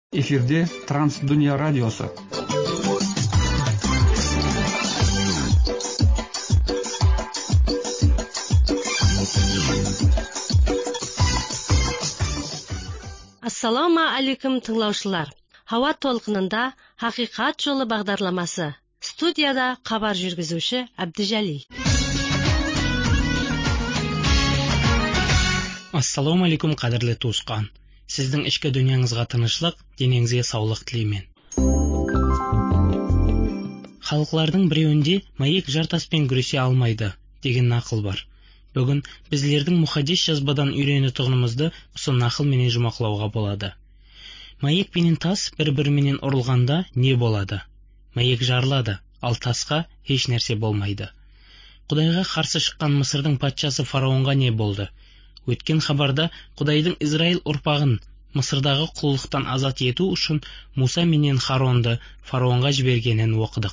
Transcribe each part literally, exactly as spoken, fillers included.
Эфирде Трансдүния радиосы. Ассаламу алейкум тыңлаушылар. Хава толқынында Хақиқат жолы бағдарламасы. Студияда хабар жүргізуші Абдижали. Ассаламу алейкум қадірлі туысқан. Сіздің ішкі дүниеңізге тынышлық, денеңізге саулық тілеймін. Халықлардың біреуінде маек жартаспен күресе алмайды деген нақыл бар. Бүгін біздердің мұхаддис жазбадан үйренетұғынымызды осы нақыл менен жұмақлауға болады. Маек пенен тас бір-біріменен ұрылғанда не болады? Маек жарылады, ал тасқа еш нәрсе болмайды. Құдайға қарсы шыққан Мысырдың патшасы фараонға не болды? Өткен хабарда Құдайдың Израиль ұрпағын Мысырдағы құлдықтан азат ету үшін Муса менен Харонды фараонға жібергенін оқыдық.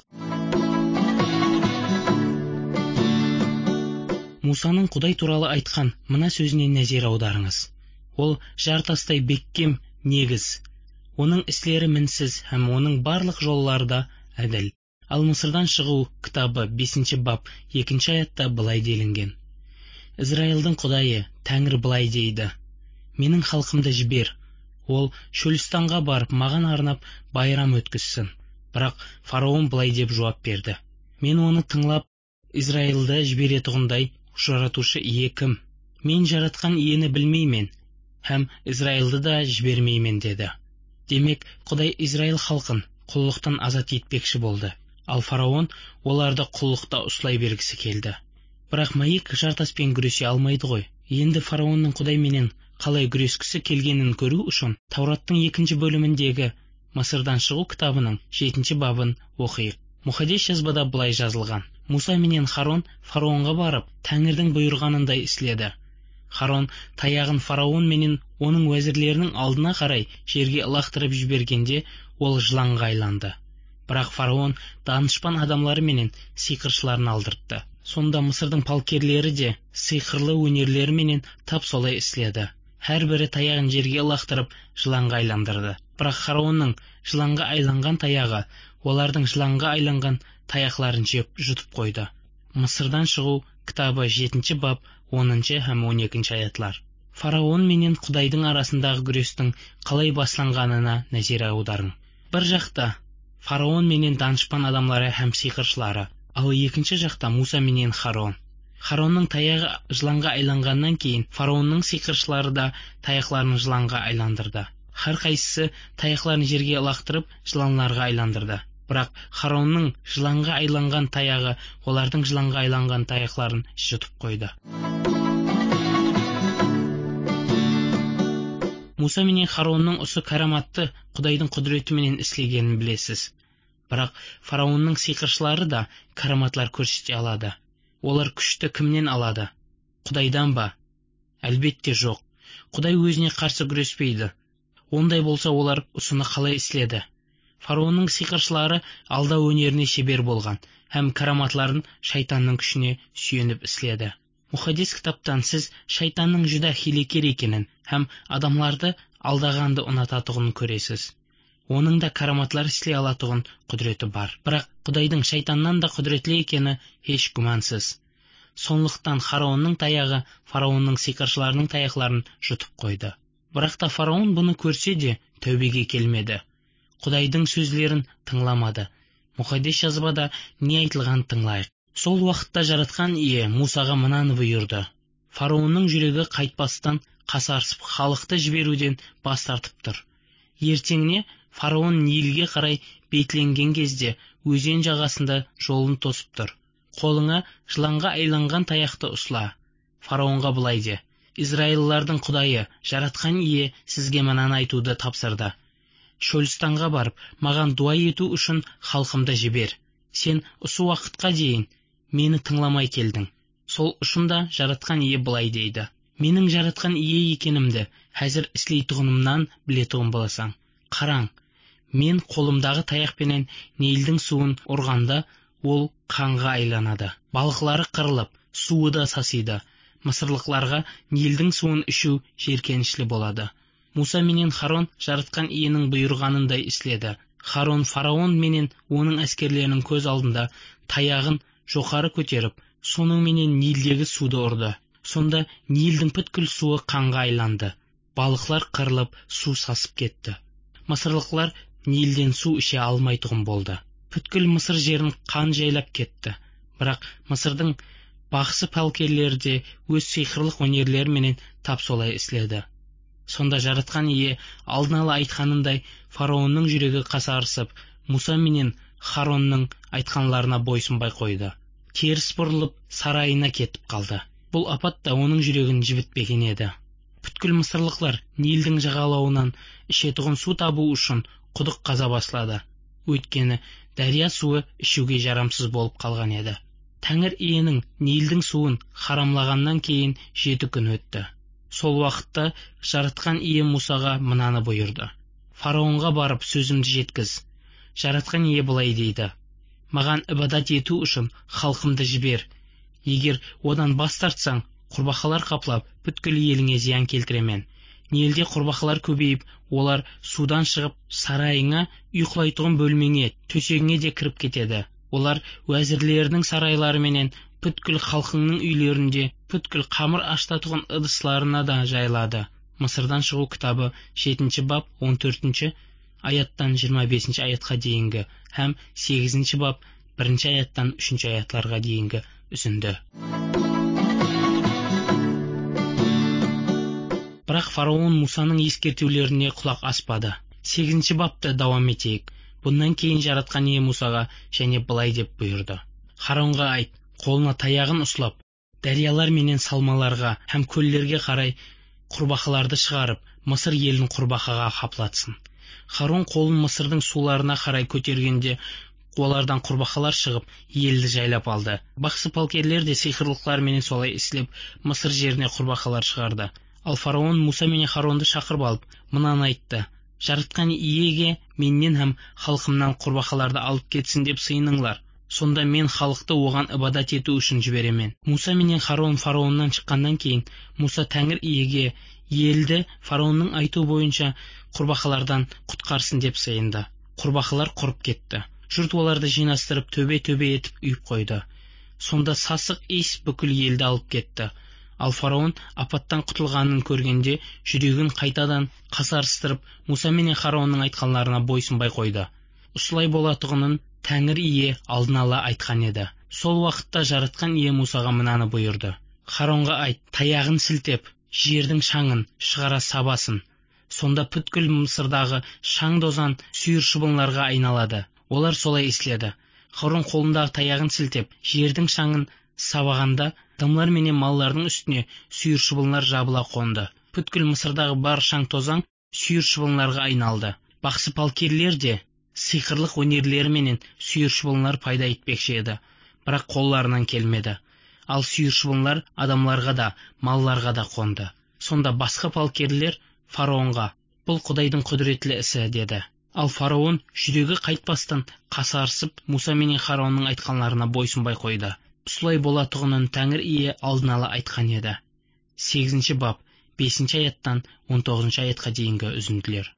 Мусаның Құдай туралы айтқан мына сөзіне назар аударыңыз. Ол жартастай бекем негіз. Оның істері мінсіз һәм оның барлық жоллары да әділ. Ал Мысырдан шығу кітабы бесінші бап екінші аятта былай делінген. Израилдің Құдайы Тәңір былай дейді: менің халқымды жібер. Ол Шөлістанға барып маған арнап байрам өткізсін. Бірақ фараон былай деп жауап берді: мен оны тыңлап Израилді жіберетұғындай жаратушы ие кім? Мен жаратқан иені білмеймін, һәм Израилді да жібермеймін деді. Демек, Құдай Израил халқын құллықтан азат етпекші болды. Ал фараон оларды құллықта ұстай бергісі келді. Бірақ маек жартаспен күресе алмайды ғой. Енді фараонның Құдай менен қалай күрескісі келгенін көру үшін Таураттың екінші бөліміндегі Мысырдан шығу кітабының жетінші бабын оқиық. Мұхаддис жазбада былай жазылған: Муса менен Харон фараонға барып, Тәңірдің бұйырғанындай істеді. Харон таяғын фараон менен оның уәзірлерінің алдына қарай жерге лақтырып жібергенде, ол жыланға айланды. Бірақ фараон данышпан адамлары менен сиқыршыларын алдыртты. Сонда Мысырдың палкерлері де сиқырлы өнерлері менен тап солай істеді. Әр бірі таяғын жерге лақтырып жыланға айландырды. Бірақ фараонның жыланға айланған таяғы олардың жыланға айланған таяқларын жеп жұтып қойды. Мысырдан шығу кітабы жетінші бап оныншы һәм он екінші аятлар. Фараон менен Құдайдың арасындағы күрестің қалай басланғанына назар аударың. Бір жақта фараон менен данышпан адамлары һәм сиқыршылары, ал екінші жақта Муса менен Харон. Харонның таяғы жыланға айланғаннан кейін фараонның сиқыршылары да таяқларын жыланға айландырды. Har қайсысы таяқларын жерге лақтырып жыланларға айландырды. Бірақ Харонның жыланға айланған таяғы олардың жыланға айланған таяқларын жұтып қойды. Муса менен Харонның осы караматты Құдайдың құдіретіменен істегенін білесіз. Бірақ фараонның сиқыршылары да караматлар көрсете алады. Олар күшті кімнен алады? Құдайдан ба? Әлбетте жоқ. Құдай өзіне қарсы күреспейді. Ондай болса олар осыны қалай істеді? Фараонның сиқыршылары алдау өнеріне шебер болған, һәм караматларын шайтанның күшіне сүйеніп істеді. Мұхаддис кітаптан сіз шайтанның жүдә хилекер екенін һәм адамларды алдағанды ұнататұғын көресіз. Оның да караматлар істей алатұғын құдіреті бар. Бірақ Құдайдың шайтаннан да құдіретлі екені еш күмәнсіз. Сондықтан фараонның таяғы фараонның сиқыршыларының таяқларын жұтып қойды. Бірақ та фараон бұны көрсе де тәубеге келмеді. Құдайдың сөзлерін тыңламады. Мұхаддис жазбада не айтылған тыңлайық. Сол уақытта жаратқан ие Мусаға мынаны бұйырды: фараонның жүрегі қайтпастан қасарысып халықты жіберуден бас тартып тұр. Ертеңіне фараон Нилге қарай бетленген кезде өзен жағасында жолын тосып тұр. Қолыңа жыланға айланған таяқты ұсла. Фараонға былай де: Израилдардың Құдайы, жаратқан ие сізге мынаны айтуды тапсырды: Шөлістанға барып, маған дуа ету үшін халқымды жібер. Сен осы уақытқа дейін мені тыңламай келдің. Сол ұшында жаратқан ие былай дейді: менің жаратқан ие екенімді әзір істейтұғынымнан білетұғын боласаң. Қараң, мен қолымдағы таяқпенен Нилдің суын ұрғанда, ол қанға айланады. Балықлары қырылып, суы да сасиды. Мысырлықларға Нилдің суын ішу жеркенішлі болады. Муса менен Харон жаратқан иенің бұйырғанындай істеді. Харон фараон менен оның әскерлерінің көз алдында таяғын жоғары көтеріп, соның менен Нилдегі суды ұрды. Сонда Нилдің бүткіл суы қанға айланды. Балықлар қырылып, су сасып кетті. Мысырлықтар Нилден су іше алмайтұғын болды. Бүткіл Мысыр жерін қан жайлап кетті. Бірақ Мысырдың бақсы пәлкерлері де өз сиқырлық өнерлеріменен тап солай істеді. Сонда жаратқан ие алдын ала айтқанындай фараонның жүрегі қасарысып, Муса менен Харонның айтқанларына бойсынбай қойды. Теріс бұрылып сарайына кетіп қалды. Бұл апат та оның жүрегін жібітпеген еді. Бүткіл мысырлықтар Нилдің жағалауынан ішетұғын су табу үшін құдық қаза бастады. Өйткені дария суы ішуге жарамсыз болып қалған еді. Тәңір иенің Нилдің суын харамлағаннан кейін жеті күн өтті. Сол уақытта жаратқан ие Мусаға мынаны бұйырды: фараонға барып сөзімді жеткіз. Жаратқан ие былай дейді: маған ибадат ету үшін халқымды жібер. Егер одан бас тартсаң, құрбақалар қаплап, бүткіл еліңе зиян келтіремен. Нилде құрбақалар көбейіп, олар судан шығып, сарайыңа, ұйқылайтұғын бөлмеңе, төсегіңе де кіріп кетеді. Олар уәзірлердің сарайлары менен бүткіл халқыңның үйлерінде, бүткіл қамыр аштатұғын ыдысларына да жайлады. Мысырдан шығу кітабы жетінші бап он төртінші аяттан жиырма бесінші аятқа дейінгі һәм сегізінші бап бірінші аяттан үшінші аятларға дейінгі үзінді. Бірақ фараон Мусаның ескертулеріне құлақ аспады. сегізінші бапты давам етейік. Бұнан кейін жаратқан ие Мусаға және былай деп бұйырды: Харонға айт, қолына таяғын ұстап, дариялар менен салмаларға һәм көллерге қарай құрбақаларды шығарып, Мысыр елін құрбақаға қаплатсын. Харон қолын Мысырдың суларына қарай көтергенде, олардан құрбақалар шығып, елді жайлап алды. Бақсы палкерлер де сиқырлықтар менен солай істеп, Мысыр жеріне құрбақалар шығарды. Ал фараон Муса менен Харонды шақырып алып, мынаны айтты: жаратқан иеге менен һәм халқымнан құрбақаларды алып кетсін деп сыйыныңлар. Сонда мен халықты оған ибадат ету үшін жіберемен. Муса менен Харон фараоннан шыққаннан кейін, Муса Тәңір иеге елді фараонның айту бойынша құрбақалардан құтқарсын деп сыйынды. Құрбақалар құрып кетті. Жұрт оларды жинастырып төбе-төбе етіп үйіп қойды. Сонда сасық иіс бүкіл елді алып кетті. Ал фараон апаттан құтылғанын көргенде жүрегін қайтадан қасарыстырып, Муса менен Харонның айтқанларына бойсынбай қойды. Осылай болатұғынын Тәңір ие алдын ала айтқан еді. Сол уақытта жаратқан ие Мусаға мынаны бұйырды: Харонға айт, таяғын сілтеп, жердің шаңын шығара сабасын. Сонда бүткіл Мысырдағы шаң дозан сүйір шыбынларға айналады. Олар солай істеді. Харон қолындағы таяғын сілтеп, жердің шаңын сабағанда, адамдар менен маллардың үстіне сүйір шыбынлар жабыла қонды. Бүткіл Мысырдағы бар шаң тозаң сүйір шыбынларға айналды. Бақсы палкерлер де сиқырлық өнерлері менен сүйір шыбынлар пайда етпекші еді, бірақ қолларынан келмеді. Ал сүйір шыбынлар адамларға да, малларға да қонды. Сонда басқа палкерлер фараонға: бұл Құдайдың құдіретлі ісі, деді. Ал фараон жүрегі қайтпастан қасарысып, Муса менен Харонның айтқанларына бойсынбай қойды. Осылай болатұғынын Тәңір ие алдын ала айтқан еді. сегізінші бап бесінші аяттан он тоғызыншы аятқа дейінгі үзінділер.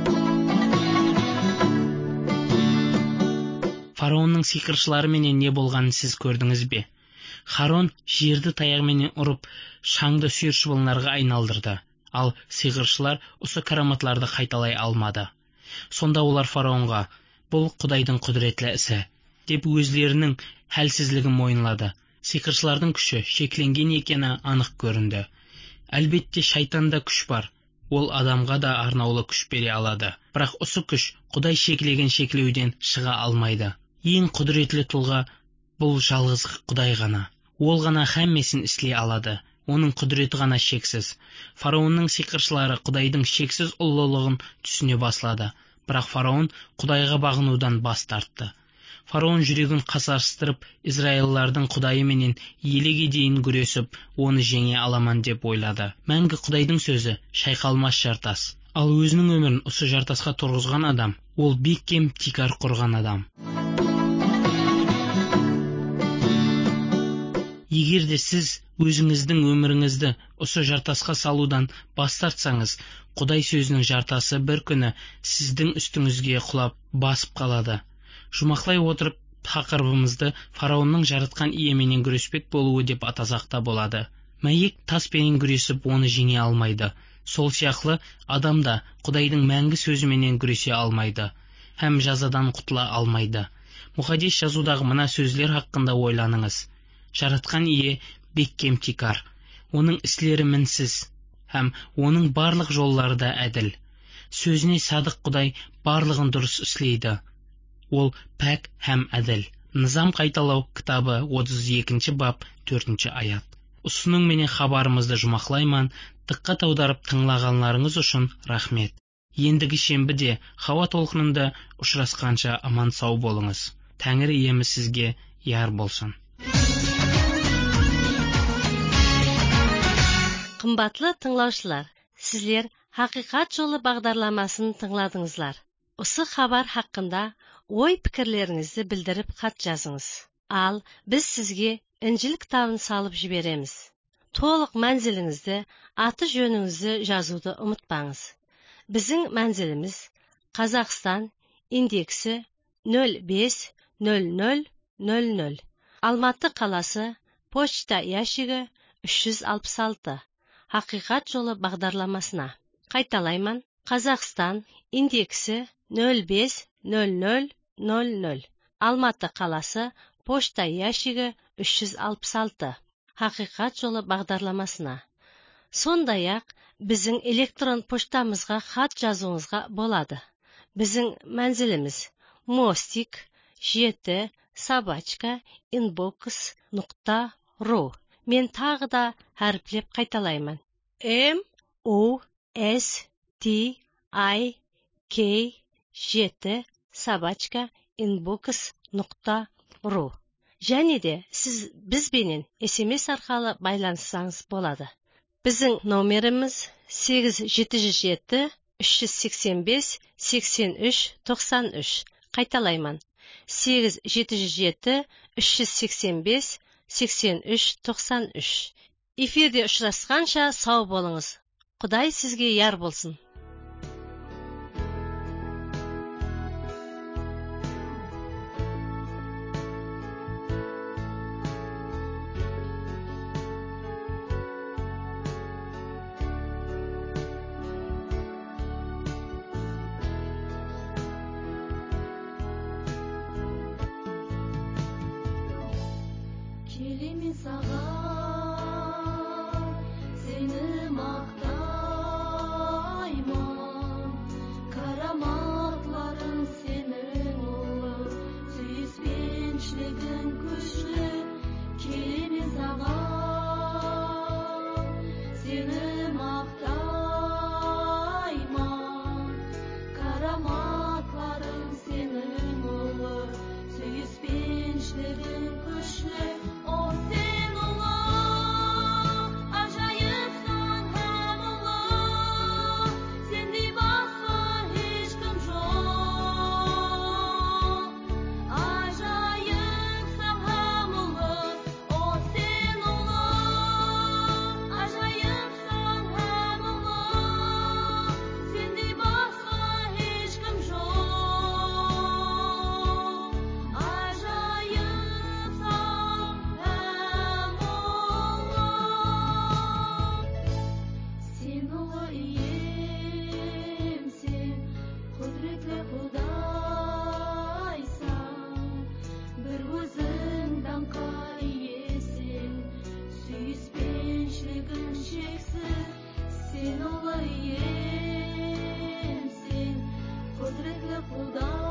Фараонның сиқыршылары менен не болғанын сіз көрдіңіз бе? Харон жерді таяғымен ұрып, шаңды сүйір шыбынларға айналдырды. Ал сиқыршылар осы караматларды қайталай алмады. Сонда олар фараонға: бұл Құдайдың құдіретлі ісі, деп өздерінің хәлсізлігін мойынлады. Сиқыршылардың күші шекленген екені анық көрінді. Әлбетте шайтанда күш бар. Ол адамға да арнаулы күш бере алады. Бірақ осы күш Құдай шеклеген шеклеуден шыға алмайды. Ең құдіретлі тұлға бұл жалғыз Құдай ғана. Ол ғана һәммесін істей алады. Оның құдіреті ғана шексіз. Фараонның сиқыршылары Құдайдың шексіз ұлылығын түсіне басылады. Бірақ фараон Құдайға бағынудан бас тартты. Фараон жүрегін қасарыстырып, Израильлардың Құдайы менен елеге дейін күресіп, оны жеңе аламан деп ойлады. Мәңгі Құдайдың сөзі шайқалмас жартас. Ал өзінің өмірін осы жартасқа тұрғызған адам, ол бек кем тикар құрған адам. Егер де сіз өзіңіздің өміріңізді осы жартасқа салудан бас тартсаңыз, Құдай сөзінің жартасы бір күні сіздің үстіңізге құлап басып қалады. Жұмақлай отырып тақырыбымызды фараонның жаратқан иеменен күреспек болуы деп атасақ та болады. Мәйек таспенен күресіп оны жеңе алмайды. Сол сияқты адам да Құдайдың мәңгі сөзіменен күресе алмайды, һәм жазадан құтыла алмайды. Мұқаддес жазудағы мына сөздер хақында ойланыңыз. Жаратқан ие бек кемтикар, оның істері мінсіз, һәм оның барлық жоллары да әділ. Сөзіне садық Құдай барлығын дұрыс істейді. Ол пәк һәм әділ. Низам қайталау кітабы отыз екінші бап төртінші аят. Ұсының менен хабарымызды жұмақлайман, диққат аударып тыңлағанларыңыз үшін рахмет. Ендігі шембіде Хауа толқынында ұшырасқанша аман сау болыңыз. Тәңір иеміз сізге яр болсын. Қымбатлы тыңлаушылар, сізлер Хақиқат жолы бағдарламасын тыңладыңызлар. Осы хабар хақында ой пікірлеріңізді білдіріп хат жазыңыз. Ал біз сізге Інжіл кітабын салып жібереміз. Толық мәнзіліңізді, аты жөніңізді жазуды ұмытпаңыз. Біздің мәнзіліміз Қазақстан, индексі нөл бес нөл нөл нөл нөл. Алматы қаласы, почта ящигі үш жүз алпыс алты. Хақиқат жолы бағдарламасына. Қайталайман. Қазақстан, индексі нөл бес нөл нөл нөл нөл. Алматы қаласы, почта ящигі үш жүз алпыс алты. Хақиқат жолы бағдарламасына. Сондай-ақ біздің электрон поштамызға хат жазуыңызға болады. Біздің мәнзіліміз мостик жеті собачка инбокс нұқта ру. Мен тағы да әріплеп қайталаймын. М о с т i k жеті собачка инбокс нұқта ру. Және де сіз бізбенен смс арқылы байланыссаңыз болады. Біздің номеріміз сегіз жеті жүз жеті үш жүз сексен бес сексен үш тоқсан үш. Қайталайман. сегіз жеті жүз жеті үш жүз сексен бес сексен үш тоқсан үш. Эфирде ұшырасқанша сау болыңыз. Құдай сізге яр болсын. Келемін саған, сені мақтайман, караматларың сенің ұлы, сүйіспеншілігің күшлі. Келемін саған, сені мақтайман, караматларың сенің ұлы, сүйіспеншілігің күшлі. Sen olayım, sen kudretli Xuda.